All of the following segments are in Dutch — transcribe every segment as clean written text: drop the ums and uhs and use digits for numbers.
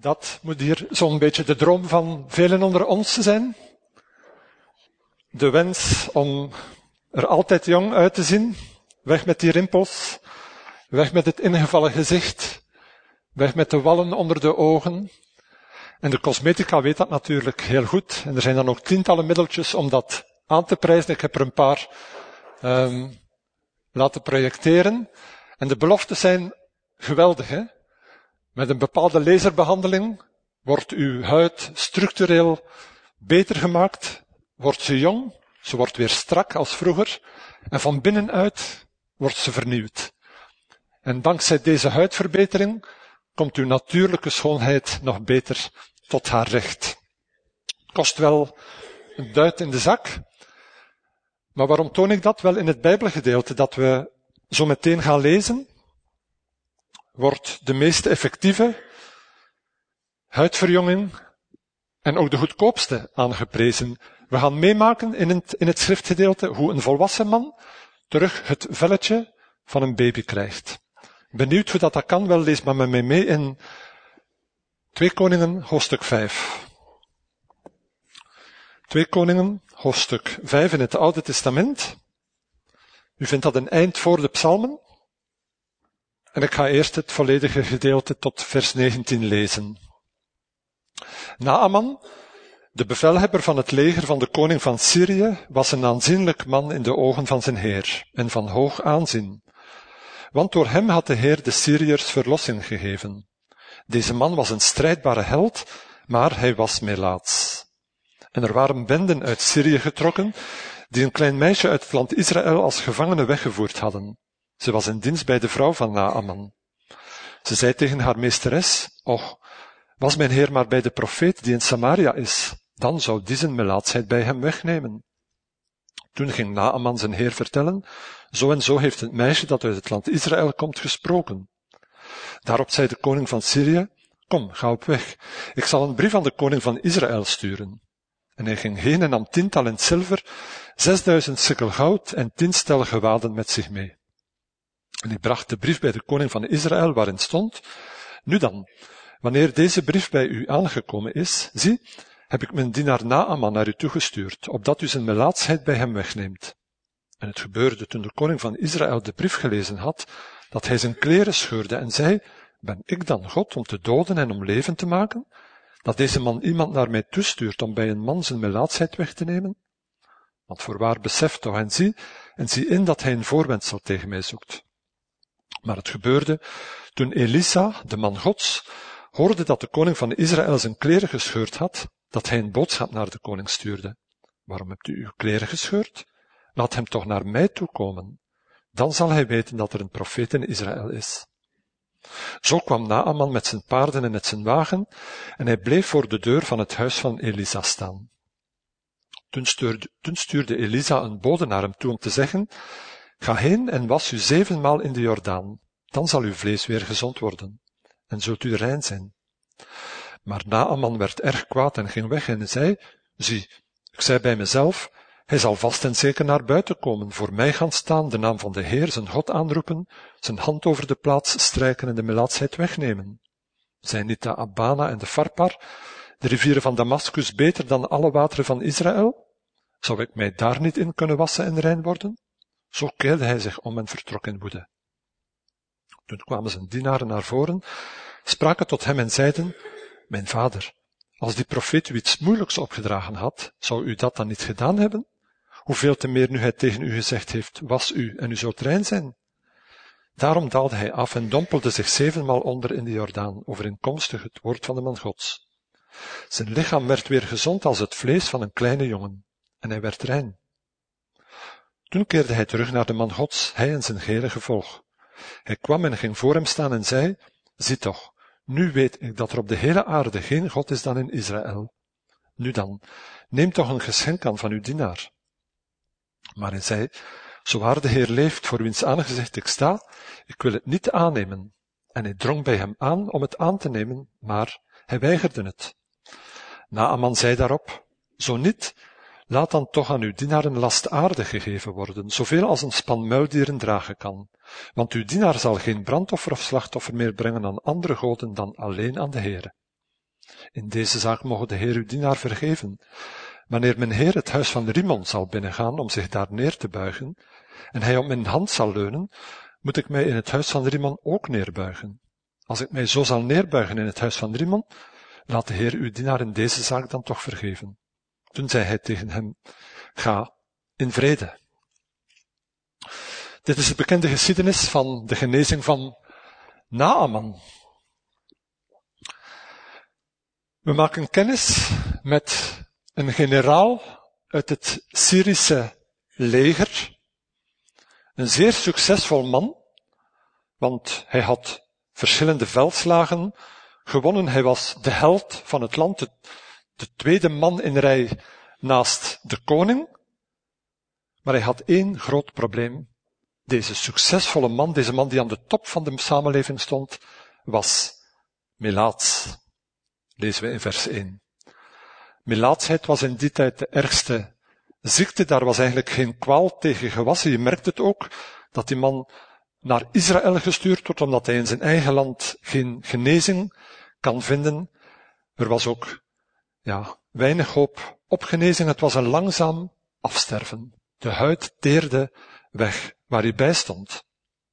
Dat moet hier zo'n beetje de droom van velen onder ons zijn. De wens om er altijd jong uit te zien. Weg met die rimpels. Weg met het ingevallen gezicht. Weg met de wallen onder de ogen. En de cosmetica weet dat natuurlijk heel goed. En er zijn dan ook tientallen middeltjes om dat aan te prijzen. Ik heb er een paar laten projecteren. En de beloftes zijn geweldig, hè? Met een bepaalde laserbehandeling wordt uw huid structureel beter gemaakt, wordt ze jong, ze wordt weer strak als vroeger, en van binnenuit wordt ze vernieuwd. En dankzij deze huidverbetering komt uw natuurlijke schoonheid nog beter tot haar recht. Kost wel een duit in de zak, maar waarom toon ik dat? Wel, in het Bijbelgedeelte dat we zo meteen gaan lezen, wordt de meest effectieve huidverjonging en ook de goedkoopste aangeprezen. We gaan meemaken in het schriftgedeelte hoe een volwassen man terug het velletje van een baby krijgt. Benieuwd hoe dat kan? Wel, lees maar met mij mee in 2 Koningen, hoofdstuk 5. 2 Koningen, hoofdstuk 5 in het Oude Testament. U vindt dat een eind voor de psalmen. En ik ga eerst het volledige gedeelte tot vers 19 lezen. Naaman, de bevelhebber van het leger van de koning van Syrië, was een aanzienlijk man in de ogen van zijn heer en van hoog aanzien. Want door hem had de Heer de Syriërs verlossing gegeven. Deze man was een strijdbare held, maar hij was melaats. En er waren benden uit Syrië getrokken, die een klein meisje uit het land Israël als gevangene weggevoerd hadden. Ze was in dienst bij de vrouw van Naaman. Ze zei tegen haar meesteres, och, was mijn heer maar bij de profeet die in Samaria is, dan zou die zijn melaatsheid bij hem wegnemen. Toen ging Naaman zijn heer vertellen, zo en zo heeft het meisje dat uit het land Israël komt gesproken. Daarop zei de koning van Syrië, kom, ga op weg, ik zal een brief aan de koning van Israël sturen. En hij ging heen en nam 10 talent zilver, 6000 sikkel goud en 10 stel gewaden met zich mee. En hij bracht de brief bij de koning van Israël, waarin stond, nu dan, wanneer deze brief bij u aangekomen is, zie, heb ik mijn dienaar Naaman naar u toegestuurd, opdat u zijn melaatsheid bij hem wegneemt. En het gebeurde toen de koning van Israël de brief gelezen had, dat hij zijn kleren scheurde en zei, ben ik dan God om te doden en om leven te maken? Dat deze man iemand naar mij toestuurt om bij een man zijn melaatsheid weg te nemen? Want voorwaar besef toch en zie in dat hij een voorwendsel tegen mij zoekt. Maar het gebeurde toen Elisa, de man Gods, hoorde dat de koning van Israël zijn kleren gescheurd had, dat hij een boodschap naar de koning stuurde. Waarom hebt u uw kleren gescheurd? Laat hem toch naar mij toekomen. Dan zal hij weten dat er een profeet in Israël is. Zo kwam Naaman met zijn paarden en met zijn wagen, en hij bleef voor de deur van het huis van Elisa staan. Toen stuurde Elisa een bode naar hem toe om te zeggen, ga heen en was u 7 maal in de Jordaan, dan zal uw vlees weer gezond worden, en zult u rein zijn. Maar Naaman werd erg kwaad en ging weg en zei, zie, ik zei bij mezelf, hij zal vast en zeker naar buiten komen, voor mij gaan staan, de naam van de Heer, zijn God aanroepen, zijn hand over de plaats strijken en de melaatsheid wegnemen. Zijn niet de Abana en de Farpar, de rivieren van Damascus, beter dan alle wateren van Israël? Zou ik mij daar niet in kunnen wassen en rein worden? Zo keerde hij zich om en vertrok in woede. Toen kwamen zijn dienaren naar voren, spraken tot hem en zeiden, mijn vader, als die profeet u iets moeilijks opgedragen had, zou u dat dan niet gedaan hebben? Hoeveel te meer nu hij tegen u gezegd heeft, was u en u zult rein zijn. Daarom daalde hij af en dompelde zich 7 maal onder in de Jordaan, overeenkomstig het woord van de man Gods. Zijn lichaam werd weer gezond als het vlees van een kleine jongen, en hij werd rein. Toen keerde hij terug naar de man Gods, hij en zijn gehele gevolg. Hij kwam en ging voor hem staan en zei, zie toch, nu weet ik dat er op de hele aarde geen God is dan in Israël. Nu dan, neem toch een geschenk aan van uw dienaar. Maar hij zei, zowaar de Heer leeft, voor wiens aangezicht ik sta, ik wil het niet aannemen. En hij drong bij hem aan om het aan te nemen, maar hij weigerde het. Naaman zei daarop, zo niet, laat dan toch aan uw dienaar een last aarde gegeven worden, zoveel als een span muildieren dragen kan. Want uw dienaar zal geen brandoffer of slachtoffer meer brengen aan andere goden dan alleen aan de Heere. In deze zaak mogen de Heer uw dienaar vergeven. Wanneer mijn Heer het huis van Rimon zal binnengaan om zich daar neer te buigen, en hij op mijn hand zal leunen, moet ik mij in het huis van Rimon ook neerbuigen. Als ik mij zo zal neerbuigen in het huis van Rimon, laat de Heer uw dienaar in deze zaak dan toch vergeven. Toen zei hij tegen hem, ga in vrede. Dit is de bekende geschiedenis van de genezing van Naaman. We maken kennis met een generaal uit het Syrische leger. Een zeer succesvol man, want hij had verschillende veldslagen gewonnen. Hij was de held van het land, de tweede man in rij naast de koning. Maar hij had één groot probleem. Deze succesvolle man, deze man die aan de top van de samenleving stond, was melaats. Lezen we in vers 1. Melaatsheid was in die tijd de ergste ziekte. Daar was eigenlijk geen kwaal tegen gewassen. Je merkt het ook, dat die man naar Israël gestuurd wordt, omdat hij in zijn eigen land geen genezing kan vinden. Er was ook, weinig hoop op genezing. Het was een langzaam afsterven. De huid teerde weg waar hij bij stond.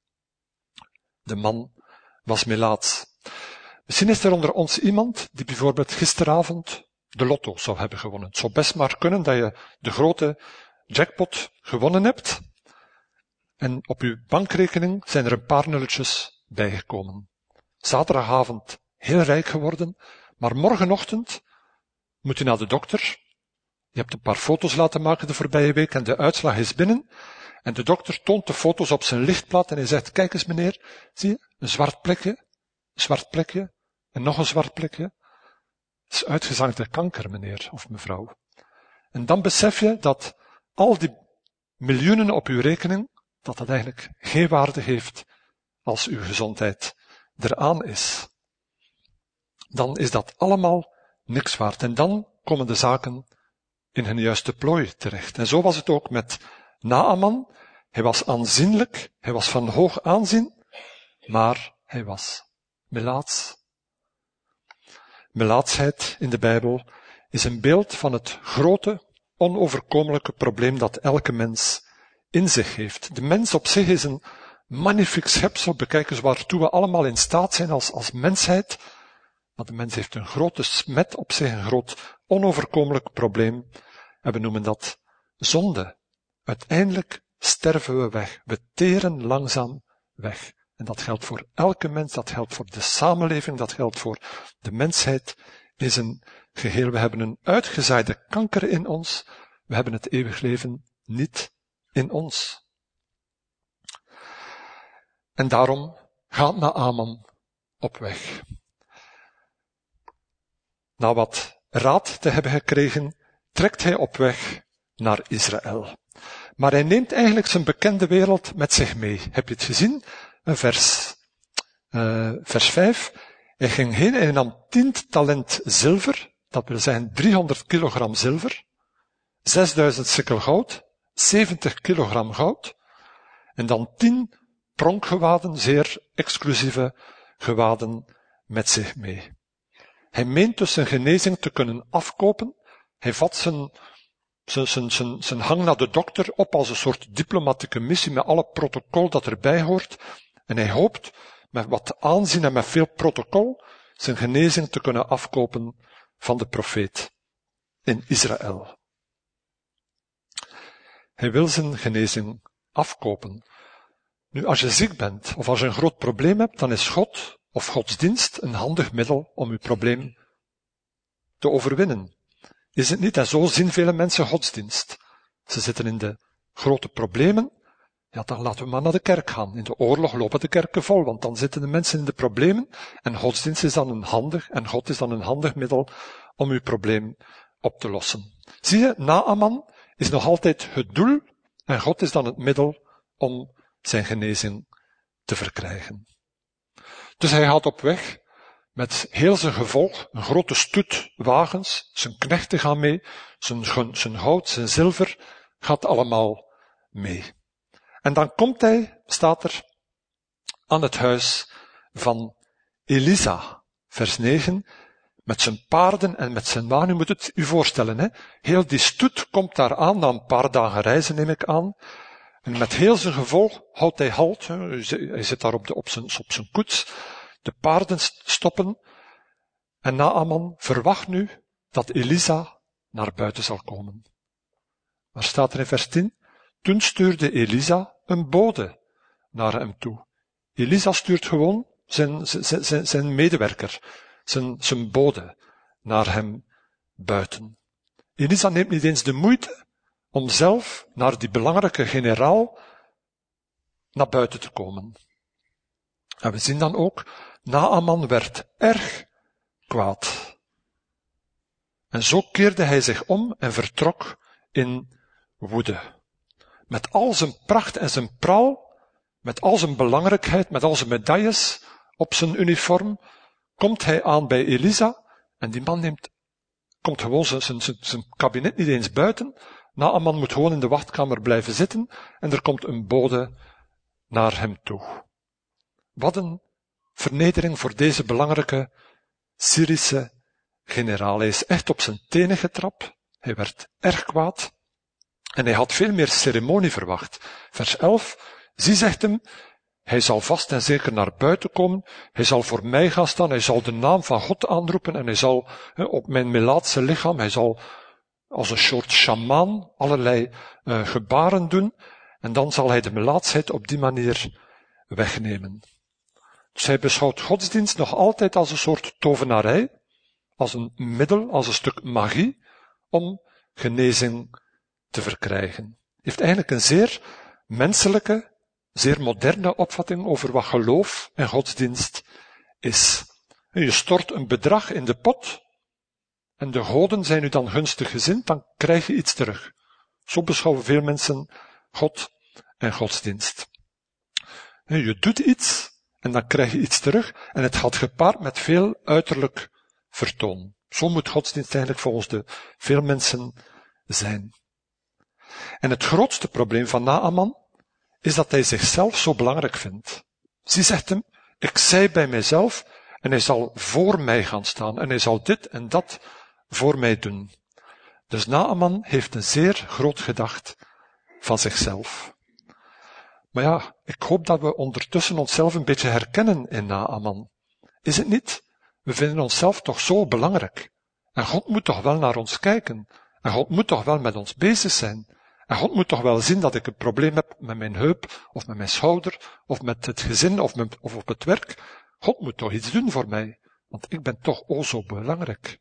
De man was melaats. Misschien is er onder ons iemand die bijvoorbeeld gisteravond de lotto zou hebben gewonnen. Het zou best maar kunnen dat je de grote jackpot gewonnen hebt. En op uw bankrekening zijn er een paar nulletjes bijgekomen. Zaterdagavond heel rijk geworden, maar morgenochtend moet u naar de dokter. Je hebt een paar foto's laten maken de voorbije week en de uitslag is binnen. En de dokter toont de foto's op zijn lichtplaat en hij zegt, kijk eens meneer, zie je, een zwart plekje, en nog een zwart plekje. Het is uitgezaagde kanker, meneer of mevrouw. En dan besef je dat al die miljoenen op uw rekening, dat eigenlijk geen waarde heeft als uw gezondheid eraan is. Dan is dat allemaal niks waard. En dan komen de zaken in hun juiste plooi terecht. En zo was het ook met Naaman. Hij was aanzienlijk, hij was van hoog aanzien, maar hij was melaats. Melaatsheid in de Bijbel is een beeld van het grote, onoverkomelijke probleem dat elke mens in zich heeft. De mens op zich is een magnifiek schepsel, bekijk eens waartoe we allemaal in staat zijn als mensheid. Maar de mens heeft een grote smet op zich, een groot onoverkomelijk probleem. En we noemen dat zonde. Uiteindelijk sterven we weg. We teren langzaam weg. En dat geldt voor elke mens, dat geldt voor de samenleving, dat geldt voor de mensheid is een geheel. We hebben een uitgezaaide kanker in ons. We hebben het eeuwig leven niet in ons. En daarom gaat Naaman op weg. Na wat raad te hebben gekregen, trekt hij op weg naar Israël. Maar hij neemt eigenlijk zijn bekende wereld met zich mee. Heb je het gezien? Vers 5. Hij ging heen en hij nam 10 talent zilver, dat wil zeggen 300 kilogram zilver, 6000 sikkel goud, 70 kilogram goud, en dan 10 pronkgewaden, zeer exclusieve gewaden, met zich mee. Hij meent dus zijn genezing te kunnen afkopen. Hij vat zijn hang naar de dokter op als een soort diplomatieke missie met alle protocol dat erbij hoort. En hij hoopt met wat aanzien en met veel protocol zijn genezing te kunnen afkopen van de profeet in Israël. Hij wil zijn genezing afkopen. Nu, als je ziek bent of als je een groot probleem hebt, dan is God of godsdienst een handig middel om uw probleem te overwinnen. Is het niet? En zo zien vele mensen godsdienst. Ze zitten in de grote problemen. Ja, dan laten we maar naar de kerk gaan. In de oorlog lopen de kerken vol, want dan zitten de mensen in de problemen. En godsdienst is dan God is dan een handig middel om uw probleem op te lossen. Zie je, Naaman is nog altijd het doel en God is dan het middel om zijn genezing te verkrijgen. Dus hij gaat op weg met heel zijn gevolg, een grote stoet wagens, zijn knechten gaan mee, zijn hout, zijn zilver, gaat allemaal mee. En dan komt hij, staat er, aan het huis van Elisa. Vers 9. met zijn paarden en met zijn waan. U moet het u voorstellen, hè. Heel die stoet komt daar aan, na een paar dagen reizen neem ik aan. En met heel zijn gevolg houdt hij halt. Hè. Hij zit daar op zijn koets. De paarden stoppen. En Naaman verwacht nu dat Elisa naar buiten zal komen. Maar staat er in vers 10? Toen stuurde Elisa een bode naar hem toe. Elisa stuurt gewoon zijn medewerker, zijn bode, naar hem buiten. Elisa neemt niet eens de moeite om zelf naar die belangrijke generaal naar buiten te komen. En we zien dan ook, Naaman werd erg kwaad. En zo keerde hij zich om en vertrok in woede. Met al zijn pracht en zijn praal, met al zijn belangrijkheid, met al zijn medailles op zijn uniform, komt hij aan bij Elisa en die man komt gewoon zijn kabinet niet eens buiten. Naaman moet gewoon in de wachtkamer blijven zitten en er komt een bode naar hem toe. Wat een vernedering voor deze belangrijke Syrische generaal. Hij is echt op zijn tenen getrapt, hij werd erg kwaad en hij had veel meer ceremonie verwacht. Vers 11, zie, zegt hem, hij zal vast en zeker naar buiten komen, hij zal voor mij gaan staan, hij zal de naam van God aanroepen en hij zal op mijn melaatse lichaam, hij zal als een soort sjamaan allerlei gebaren doen en dan zal hij de melaatsheid op die manier wegnemen. Dus hij beschouwt godsdienst nog altijd als een soort tovenarij, als een middel, als een stuk magie, om genezing te verkrijgen. Hij heeft eigenlijk een zeer menselijke, zeer moderne opvatting over wat geloof en godsdienst is. Je stort een bedrag in de pot, en de goden zijn u dan gunstig gezind, dan krijg je iets terug. Zo beschouwen veel mensen God en godsdienst. Je doet iets, en dan krijg je iets terug, en het gaat gepaard met veel uiterlijk vertoon. Zo moet godsdienst eigenlijk volgens de veel mensen zijn. En het grootste probleem van Naaman is dat hij zichzelf zo belangrijk vindt. Zie, zegt hem, ik zei bij mijzelf, en hij zal voor mij gaan staan, en hij zal dit en dat voor mij doen. Dus Naaman heeft een zeer groot gedacht van zichzelf. Maar ja, ik hoop dat we ondertussen onszelf een beetje herkennen in Naaman. Is het niet? We vinden onszelf toch zo belangrijk. En God moet toch wel naar ons kijken. En God moet toch wel met ons bezig zijn. En God moet toch wel zien dat ik een probleem heb met mijn heup, of met mijn schouder, of met het gezin, of op het werk. God moet toch iets doen voor mij, want ik ben toch o zo belangrijk.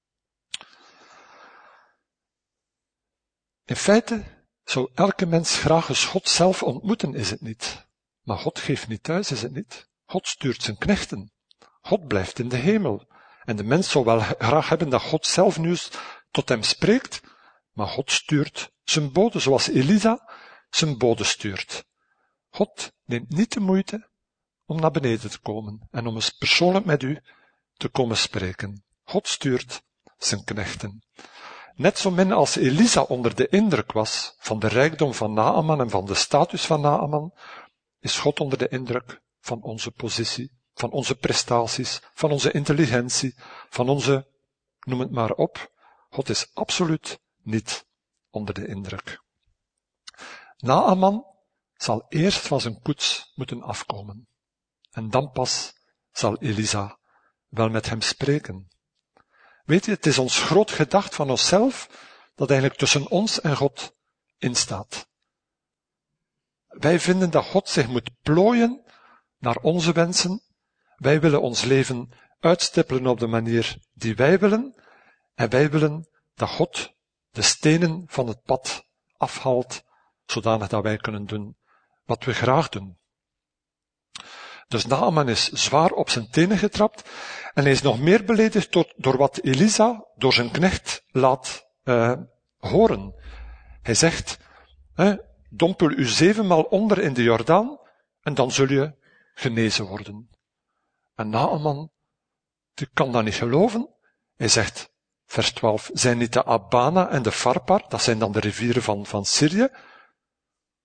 In feite zou elke mens graag eens God zelf ontmoeten, is het niet? Maar God geeft niet thuis, is het niet? God stuurt zijn knechten. God blijft in de hemel. En de mens zou wel graag hebben dat God zelf nu eens tot hem spreekt, maar God stuurt zijn bode, zoals Elisa zijn bode stuurt. God neemt niet de moeite om naar beneden te komen en om eens persoonlijk met u te komen spreken. God stuurt zijn knechten. Net zo min als Elisa onder de indruk was van de rijkdom van Naaman en van de status van Naaman, is God onder de indruk van onze positie, van onze prestaties, van onze intelligentie, van onze, noem het maar op. God is absoluut niet onder de indruk. Naaman zal eerst van zijn koets moeten afkomen. En dan pas zal Elisa wel met hem spreken. Weet je, het is ons groot gedacht van onszelf dat eigenlijk tussen ons en God instaat. Wij vinden dat God zich moet plooien naar onze wensen. Wij willen ons leven uitstippelen op de manier die wij willen. En wij willen dat God de stenen van het pad afhaalt, zodanig dat wij kunnen doen wat we graag doen. Dus Naaman is zwaar op zijn tenen getrapt en hij is nog meer beledigd door wat Elisa door zijn knecht laat horen. Hij zegt, dompel u 7 maal onder in de Jordaan en dan zul je genezen worden. En Naaman, die kan dat niet geloven. Hij zegt, vers 12, zijn niet de Abana en de Farpar, dat zijn dan de rivieren van Syrië,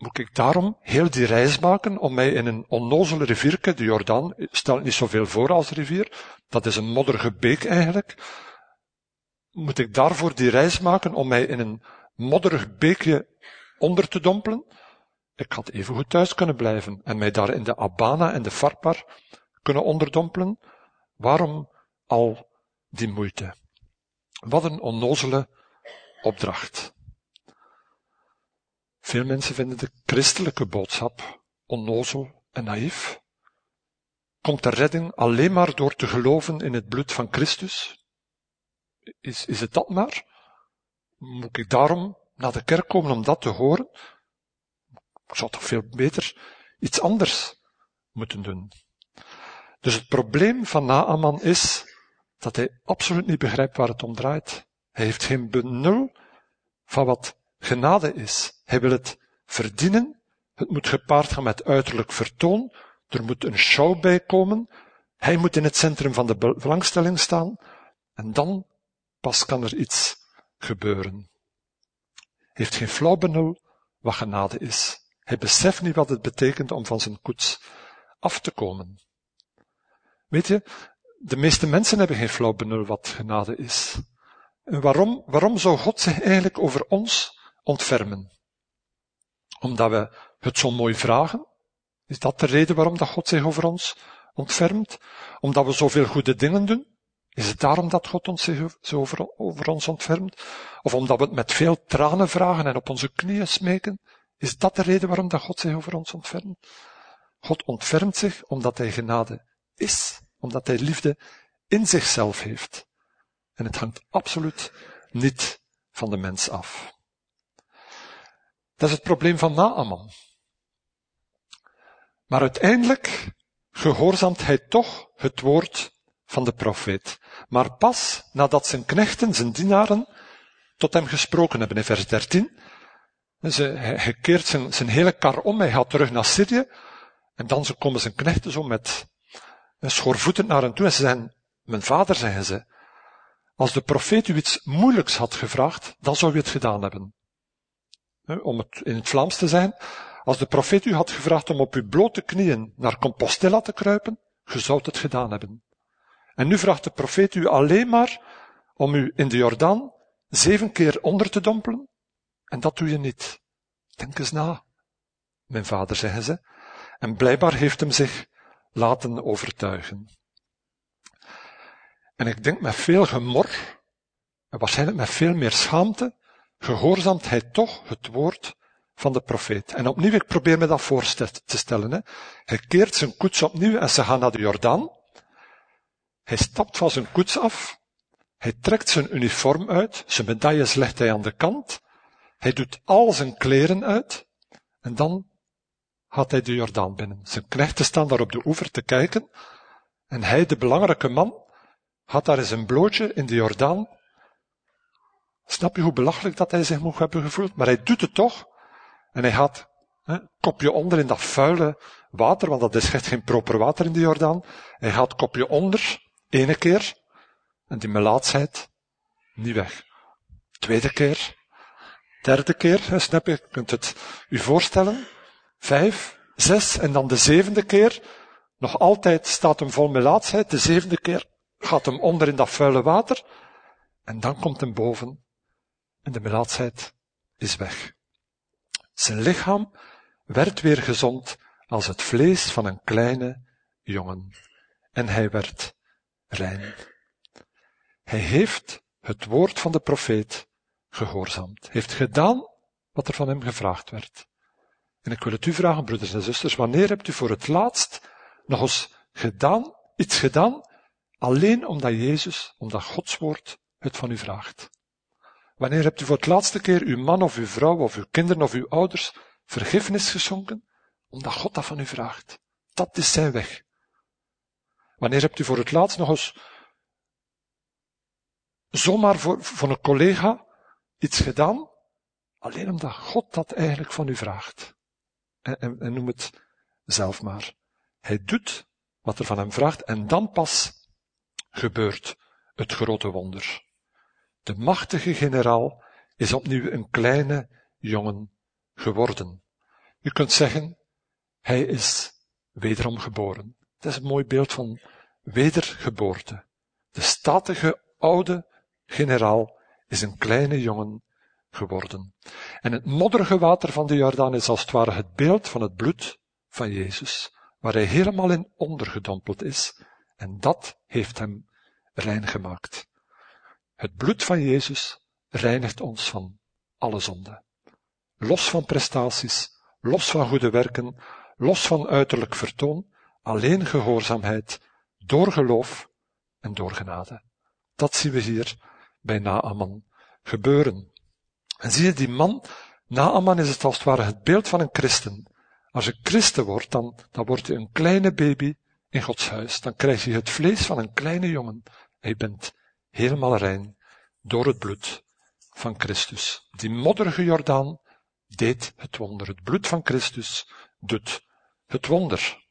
moet ik daarom heel die reis maken om mij in een onnozele rivierke, de Jordaan, stelt niet zoveel voor als rivier, dat is een modderige beek eigenlijk, moet ik daarvoor die reis maken om mij in een modderig beekje onder te dompelen? Ik had even goed thuis kunnen blijven en mij daar in de Abana en de Farpar kunnen onderdompelen. Waarom al die moeite? Wat een onnozele opdracht. Veel mensen vinden de christelijke boodschap onnozel en naïef. Komt de redding alleen maar door te geloven in het bloed van Christus? Is het dat maar? Moet ik daarom naar de kerk komen om dat te horen? Ik zou toch veel beter iets anders moeten doen. Dus het probleem van Naaman is dat hij absoluut niet begrijpt waar het om draait. Hij heeft geen benul van wat genade is. Hij wil het verdienen. Het moet gepaard gaan met uiterlijk vertoon. Er moet een show bij komen. Hij moet in het centrum van de belangstelling staan. En dan pas kan er iets gebeuren. Hij heeft geen flauw benul wat genade is. Hij beseft niet wat het betekent om van zijn koets af te komen. Weet je, de meeste mensen hebben geen flauw benul wat genade is. En waarom zou God zich eigenlijk over ons ontfermen? Omdat we het zo mooi vragen? Is dat de reden waarom dat God zich over ons ontfermt? Omdat we zoveel goede dingen doen? Is het daarom dat God ons zich zo over ons ontfermt? Of omdat we het met veel tranen vragen en op onze knieën smeken? Is dat de reden waarom dat God zich over ons ontfermt? God ontfermt zich omdat hij genade is, omdat hij liefde in zichzelf heeft. En het hangt absoluut niet van de mens af. Dat is het probleem van Naaman. Maar uiteindelijk gehoorzaamt hij toch het woord van de profeet. Maar pas nadat zijn knechten, zijn dienaren, tot hem gesproken hebben in vers 13. Dus hij keert zijn hele kar om, hij gaat terug naar Syrië. En dan komen zijn knechten zo met schoorvoetend naar hem toe. En ze zeggen, mijn vader, zeggen ze, als de profeet u iets moeilijks had gevraagd, dan zou u het gedaan hebben. Om het in het Vlaams te zeggen, als de profeet u had gevraagd om op uw blote knieën naar Compostela te kruipen, je zou het gedaan hebben. En nu vraagt de profeet u alleen maar om u in de Jordaan 7 keer onder te dompelen, en dat doe je niet. Denk eens na, mijn vader, zeggen ze. En blijkbaar heeft hem zich laten overtuigen. En ik denk met veel gemor, en waarschijnlijk met veel meer schaamte, gehoorzaamt hij toch het woord van de profeet. En opnieuw, ik probeer me dat voor te stellen. Hè. Hij keert zijn koets opnieuw en ze gaan naar de Jordaan. Hij stapt van zijn koets af. Hij trekt zijn uniform uit. Zijn medailles legt hij aan de kant. Hij doet al zijn kleren uit. En dan gaat hij de Jordaan binnen. Zijn knechten staan daar op de oever te kijken. En hij, de belangrijke man, gaat daar in zijn blootje in de Jordaan. Snap je hoe belachelijk dat hij zich moet hebben gevoeld? Maar hij doet het toch. En hij gaat kopje onder in dat vuile water, want dat is echt geen proper water in de Jordaan. Hij gaat kopje onder, 1 keer. En die melaatsheid, niet weg. 2e keer. 3e keer, snap je? Je kunt het u voorstellen. 5, 6 en dan de 7e keer. Nog altijd staat hem vol melaatsheid. De 7e keer gaat hem onder in dat vuile water. En dan komt hem boven. En de melaatsheid is weg. Zijn lichaam werd weer gezond als het vlees van een kleine jongen. En hij werd rein. Hij heeft het woord van de profeet gehoorzaamd. Heeft gedaan wat er van hem gevraagd werd. En ik wil het u vragen, broeders en zusters, wanneer hebt u voor het laatst nog eens iets gedaan, alleen omdat Gods woord het van u vraagt? Wanneer hebt u voor het laatste keer uw man of uw vrouw of uw kinderen of uw ouders vergiffenis geschonken, omdat God dat van u vraagt? Dat is zijn weg. Wanneer hebt u voor het laatst nog eens zomaar voor een collega iets gedaan, alleen omdat God dat eigenlijk van u vraagt? En noem het zelf maar. Hij doet wat er van hem vraagt en dan pas gebeurt het grote wonder. De machtige generaal is opnieuw een kleine jongen geworden. U kunt zeggen, hij is wederom geboren. Het is een mooi beeld van wedergeboorte. De statige oude generaal is een kleine jongen geworden. En het modderige water van de Jordaan is als het ware het beeld van het bloed van Jezus, waar hij helemaal in ondergedompeld is. En dat heeft hem rein gemaakt. Het bloed van Jezus reinigt ons van alle zonde. Los van prestaties, los van goede werken, los van uiterlijk vertoon, alleen gehoorzaamheid, door geloof en door genade. Dat zien we hier bij Naaman gebeuren. En zie je, die man, Naaman is het als het ware het beeld van een christen. Als je christen wordt, dan word je een kleine baby in Gods huis. Dan krijg je het vlees van een kleine jongen. En je bent helemaal rein door het bloed van Christus. Die modderige Jordaan deed het wonder. Het bloed van Christus doet het wonder.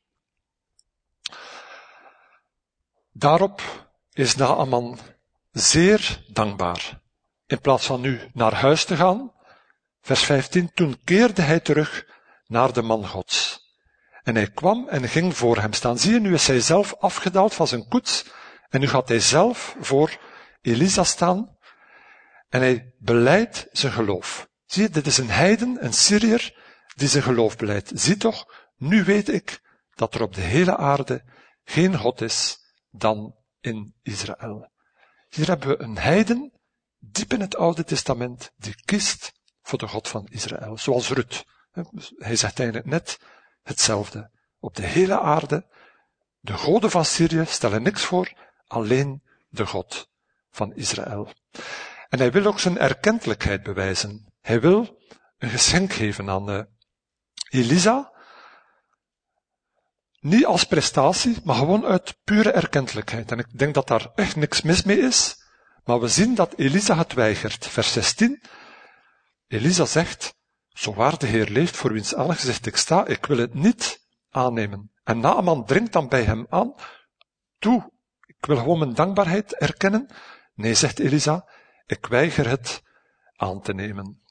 Daarop is Naaman zeer dankbaar. In plaats van nu naar huis te gaan, vers 15, toen keerde hij terug naar de man Gods. En hij kwam en ging voor hem staan. Zie je, nu is hij zelf afgedaald van zijn koets en nu gaat hij zelf voor Elisa staan en hij belijdt zijn geloof. Zie je, dit is een heiden, een Syriër, die zijn geloof beleidt. Zie toch, nu weet ik dat er op de hele aarde geen God is dan in Israël. Hier hebben we een heiden, diep in het Oude Testament, die kiest voor de God van Israël. Zoals Rut. Hij zegt eigenlijk net hetzelfde. Op de hele aarde, de goden van Syrië stellen niks voor, alleen de God van Israël. En hij wil ook zijn erkentelijkheid bewijzen. Hij wil een geschenk geven aan Elisa, niet als prestatie, maar gewoon uit pure erkentelijkheid. En ik denk dat daar echt niks mis mee is, maar we zien dat Elisa het weigert. Vers 16, Elisa zegt, zo waar de Heer leeft, voor wiens aangezicht ik sta, ik wil het niet aannemen. En Naaman dringt dan bij hem aan, toe, ik wil gewoon mijn dankbaarheid erkennen. Nee, zegt Elisa, ik weiger het aan te nemen.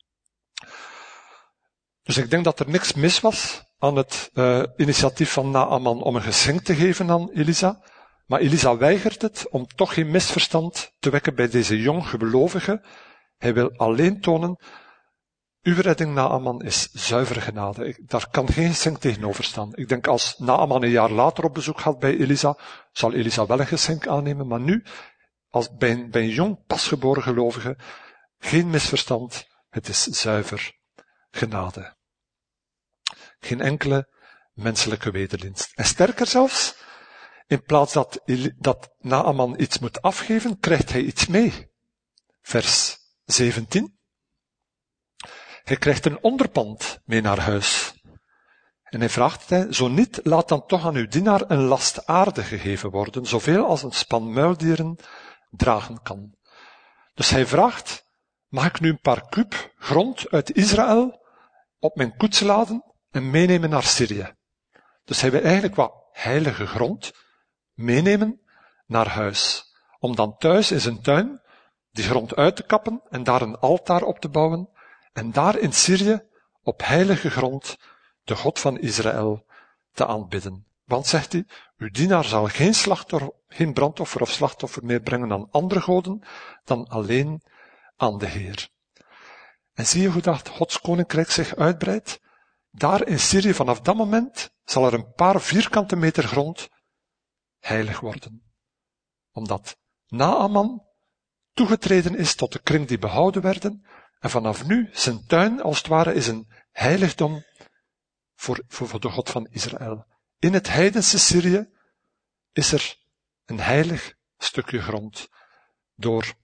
Dus ik denk dat er niks mis was aan het initiatief van Naaman om een geschenk te geven aan Elisa, maar Elisa weigert het om toch geen misverstand te wekken bij deze jong gelovige. Hij wil alleen tonen, uw redding, Naaman, is zuivere genade. Daar kan geen geschenk tegenover staan. Ik denk als Naaman een jaar later op bezoek gaat bij Elisa, zal Elisa wel een geschenk aannemen, maar nu, als bij een jong pasgeboren gelovige, geen misverstand, het is zuiver genade. Geen enkele menselijke wederdienst. En sterker zelfs, in plaats dat Naaman iets moet afgeven, krijgt hij iets mee. Vers 17. Hij krijgt een onderpand mee naar huis. En hij vraagt, zo niet, laat dan toch aan uw dienaar een last aarde gegeven worden, zoveel als een span muildieren dragen kan. Dus hij vraagt, mag ik nu een paar kuub grond uit Israël op mijn koets laden en meenemen naar Syrië? Dus hij wil eigenlijk wat heilige grond meenemen naar huis, om dan thuis in zijn tuin die grond uit te kappen en daar een altaar op te bouwen en daar in Syrië op heilige grond de God van Israël te aanbidden. Want, zegt hij, uw dienaar zal geen brandoffer of slachtoffer meer brengen aan andere goden dan alleen aan de Heer. En zie je hoe dat Gods koninkrijk zich uitbreidt? Daar in Syrië, vanaf dat moment, zal er een paar vierkante meter grond heilig worden. Omdat Naaman toegetreden is tot de kring die behouden werden, en vanaf nu zijn tuin, als het ware, is een heiligdom voor de God van Israël. In het heidense Syrië is er een heilig stukje grond door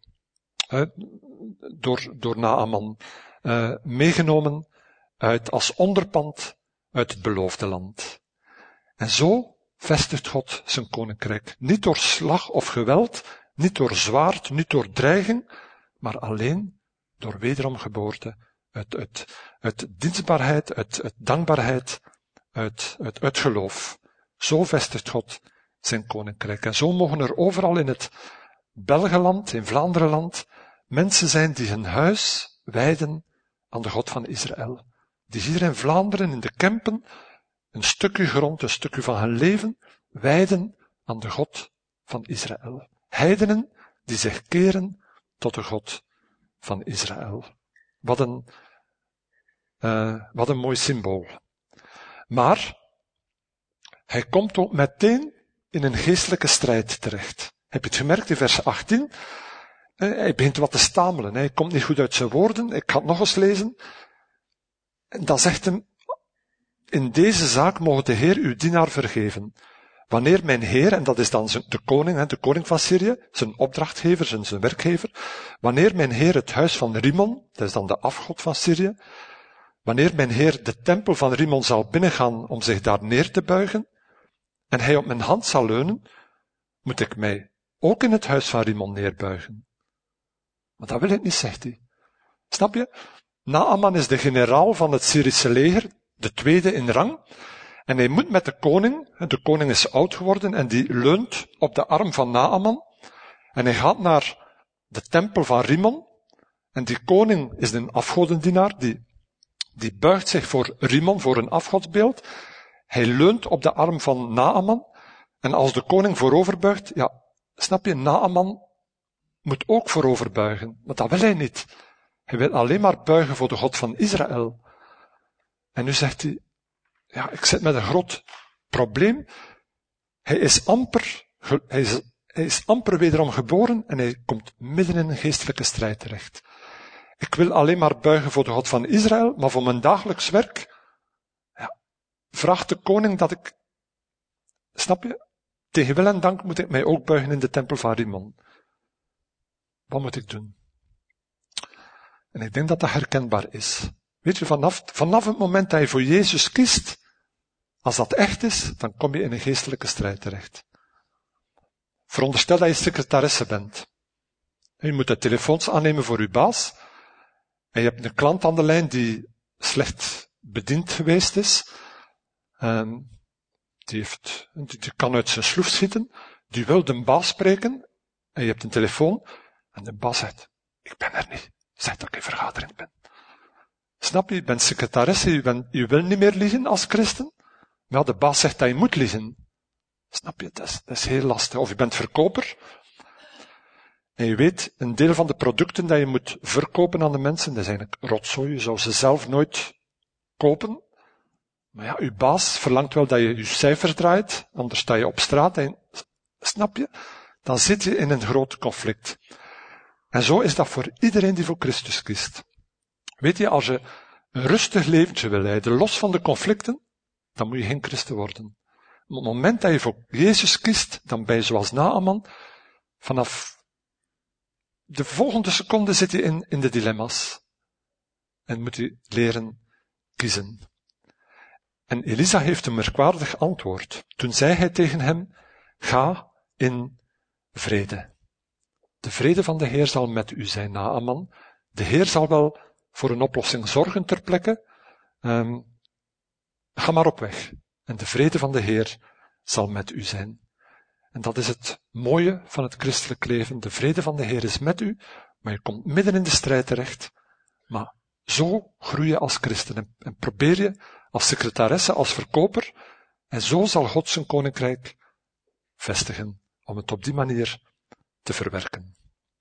Naaman meegenomen als onderpand uit het beloofde land. En zo vestigt God zijn koninkrijk. Niet door slag of geweld, niet door zwaard, niet door dreiging, maar alleen door wederomgeboorte, uit dienstbaarheid, uit dankbaarheid, uit geloof. Zo vestigt God zijn koninkrijk. En zo mogen er overal in het Belgenland, in Vlaanderenland, mensen zijn die hun huis wijden aan de God van Israël. die hier in Vlaanderen, in de Kempen, een stukje grond, een stukje van hun leven, wijden aan de God van Israël. Heidenen die zich keren tot de God van Israël. Wat een mooi symbool. Maar hij komt ook meteen in een geestelijke strijd terecht. Heb je het gemerkt in vers 18? Hij begint wat te stamelen. Hij komt niet goed uit zijn woorden. Ik ga het nog eens lezen. En dan zegt hem, in deze zaak mogen de Heer uw dienaar vergeven. Wanneer mijn Heer, en dat is dan de koning van Syrië, zijn opdrachtgever, zijn werkgever, wanneer mijn Heer het huis van Rimon, dat is dan de afgod van Syrië, wanneer mijn Heer de tempel van Rimon zal binnengaan om zich daar neer te buigen, en hij op mijn hand zal leunen, moet ik mij ook in het huis van Rimon neerbuigen. Maar dat wil ik niet, zegt hij. Snap je? Naaman is de generaal van het Syrische leger, de tweede in rang, en hij moet met de koning is oud geworden en die leunt op de arm van Naaman, en hij gaat naar de tempel van Rimon, en die koning is een afgodendienaar, die buigt zich voor Rimon, voor een afgodsbeeld, hij leunt op de arm van Naaman, en als de koning voorover buigt, ja, snap je, Naaman moet ook voorover buigen, maar dat wil hij niet. Hij wil alleen maar buigen voor de God van Israël. En nu zegt hij, ja, ik zit met een groot probleem. Hij is amper wederom geboren en hij komt midden in een geestelijke strijd terecht. Ik wil alleen maar buigen voor de God van Israël, maar voor mijn dagelijks werk, ja, vraagt de koning dat ik, snap je, tegen wil en dank moet ik mij ook buigen in de tempel van Rimon. Wat moet ik doen? En ik denk dat dat herkenbaar is. Weet je, vanaf het moment dat je voor Jezus kiest, als dat echt is, dan kom je in een geestelijke strijd terecht. Veronderstel dat je secretaresse bent. Je moet de telefoons aannemen voor je baas. En je hebt een klant aan de lijn die slecht bediend geweest is. Die kan uit zijn sloef schieten. Die wil de baas spreken. En je hebt een telefoon. En de baas zegt, ik ben er niet. Zeg dat ik in vergadering ben. Snap je? Je bent secretaresse. Je wil niet meer liegen als christen. Maar de baas zegt dat je moet liegen. Snap je? Dat is heel lastig. Of je bent verkoper. En je weet, een deel van de producten dat je moet verkopen aan de mensen, dat is eigenlijk rotzooi. Je zou ze zelf nooit kopen. Maar ja, uw baas verlangt wel dat je je cijfers draait, anders sta je op straat en, snap je? Dan zit je in een groot conflict. En zo is dat voor iedereen die voor Christus kiest. Weet je, als je een rustig leventje wil leiden, los van de conflicten, dan moet je geen christen worden. Op het moment dat je voor Jezus kiest, dan ben je zoals Naaman, vanaf de volgende seconde zit je in de dilemma's. En moet je leren kiezen. En Elisa heeft een merkwaardig antwoord. Toen zei hij tegen hem, ga in vrede. De vrede van de Heer zal met u zijn, Naaman. De Heer zal wel voor een oplossing zorgen ter plekke. Ga maar op weg. En de vrede van de Heer zal met u zijn. En dat is het mooie van het christelijk leven. De vrede van de Heer is met u, maar je komt midden in de strijd terecht. Maar zo groei je als christen en probeer je als secretaresse, als verkoper, en zo zal God zijn koninkrijk vestigen, om het op die manier te verwerken.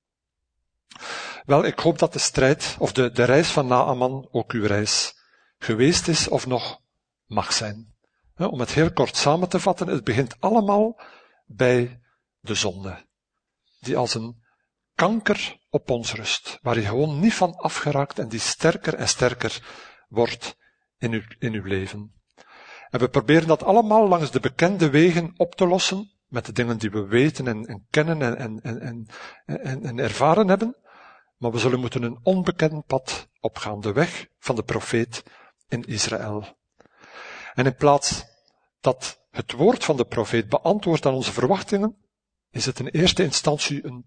Wel, ik hoop dat de strijd, of de reis van Naaman ook uw reis geweest is of nog mag zijn. Om het heel kort samen te vatten, het begint allemaal bij de zonde, die als een kanker op ons rust, waar je gewoon niet van afgeraakt en die sterker en sterker wordt in uw leven. En we proberen dat allemaal langs de bekende wegen op te lossen, met de dingen die we weten en kennen en ervaren hebben, maar we zullen moeten een onbekend pad opgaan, de weg van de profeet in Israël. En in plaats dat het woord van de profeet beantwoordt aan onze verwachtingen, is het in eerste instantie een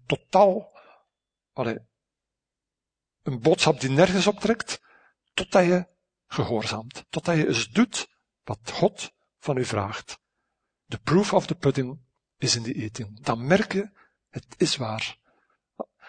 een boodschap die nergens optrekt, totdat je gehoorzaamt, totdat je eens doet wat God van u vraagt. The proof of the pudding is in the eating. Dan merk je, het is waar.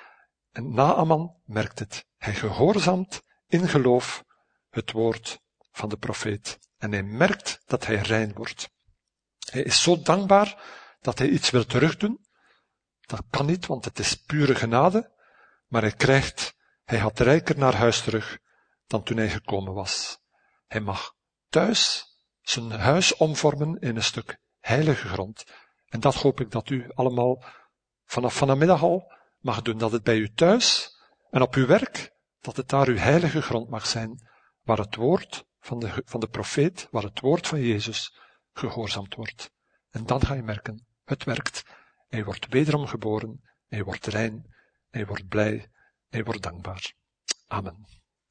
En Naaman merkt het. Hij gehoorzaamt in geloof het woord van de profeet. En hij merkt dat hij rein wordt. Hij is zo dankbaar dat hij iets wil terugdoen. Dat kan niet, want het is pure genade. Maar hij gaat rijker naar huis terug dan toen hij gekomen was. Hij mag thuis zijn huis omvormen in een stuk heilige grond. En dat hoop ik dat u allemaal vanaf vanmiddag al mag doen. Dat het bij u thuis en op uw werk, dat het daar uw heilige grond mag zijn, waar het woord van de profeet, waar het woord van Jezus gehoorzaamd wordt. En dan ga je merken, het werkt. Hij wordt wederom geboren, hij wordt rein, hij wordt blij, hij wordt dankbaar. Amen.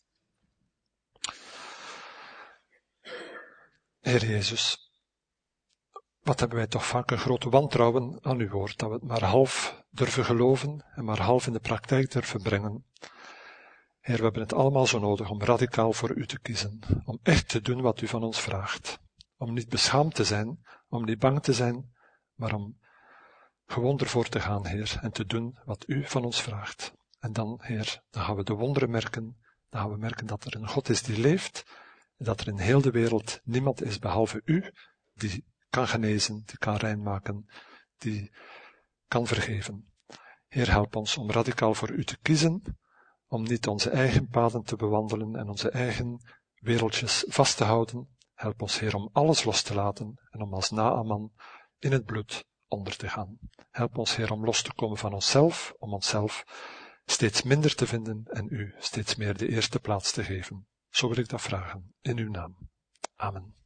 Heer Jezus, wat hebben wij toch vaak een grote wantrouwen aan uw woord, dat we het maar half durven geloven en maar half in de praktijk durven brengen. Heer, we hebben het allemaal zo nodig om radicaal voor u te kiezen, om echt te doen wat u van ons vraagt. Om niet beschaamd te zijn, om niet bang te zijn, maar om gewoon ervoor te gaan, Heer, en te doen wat u van ons vraagt. En dan, Heer, dan gaan we de wonderen merken, dan gaan we merken dat er een God is die leeft, en dat er in heel de wereld niemand is behalve u, die kan genezen, die kan rein maken, die kan vergeven. Heer, help ons om radicaal voor u te kiezen, om niet onze eigen paden te bewandelen en onze eigen wereldjes vast te houden. Help ons, Heer, om alles los te laten en om als Naaman in het bloed onder te gaan. Help ons, Heer, om los te komen van onszelf, om onszelf steeds minder te vinden en u steeds meer de eerste plaats te geven. Zo wil ik dat vragen, in uw naam. Amen.